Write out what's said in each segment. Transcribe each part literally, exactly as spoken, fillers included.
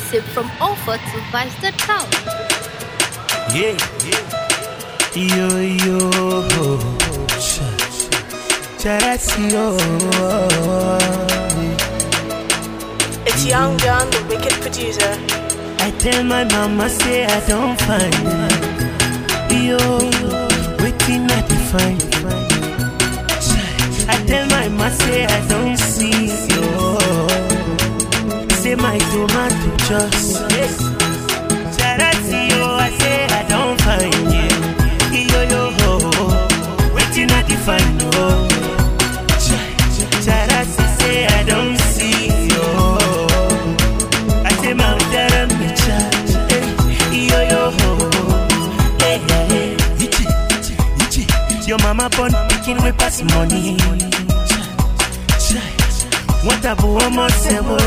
Exclusive from offer to vice dot com. Yeah, yeah. Yo, yo. Charazio. It's Young John, the wicked producer. I tell my mama, say I don't find her. Yo, waiting at the find. I tell my mama, say I don't see you. Say my tomato just. Charazio, I say I don't find you. Yo, yo, waiting at the find. Charazio, say I don't see you. I say my dad me charge. Yo, yo, hey, hey, hey. Your mama born picking we pass money. What a woman say, oh,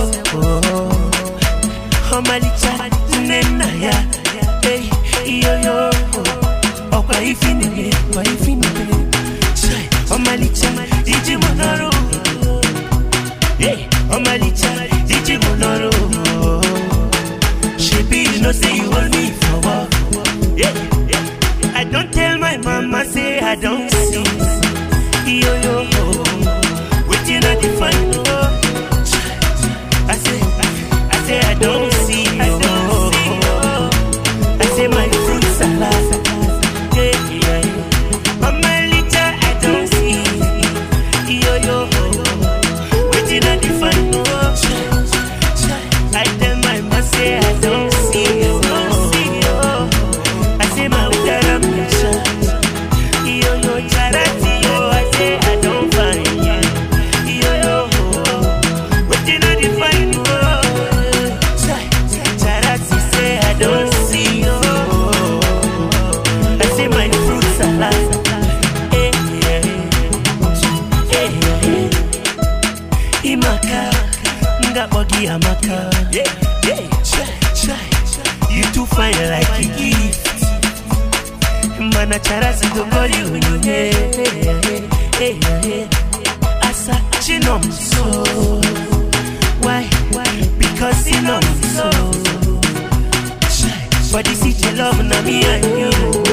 oh, my little nena ya, hey, yo yo, oh, why you feeling it? Why you feeling it? Oh, my little, did you monoro? Hey, oh, my little, did you monoro? She be, you know, say you hold me for what? Yeah, yeah. I don't tell my mama, say I don't see. Yo yo, waiting at the front door. I say, I say I don't see you. I don't see you. I say my fruit salad. Yeah, yeah. Mama Lita, I don't see. Yo yo, waiting at the front door. I tell my mama say I don't see you. I say my udara misha. Yo yo, charati yo. I say I don't find you. Yo yo, waiting at the front door. Charati say I don't see you. I say my fruit salad. Eh eh eh eh. Imaka, nga bogi amaka. Yeah yeah. You too fine like a gift. Mana charasi go call you. Yeah yeah yeah. Asa chinom so. Why? Because you know me so. But this is your love, na me and you.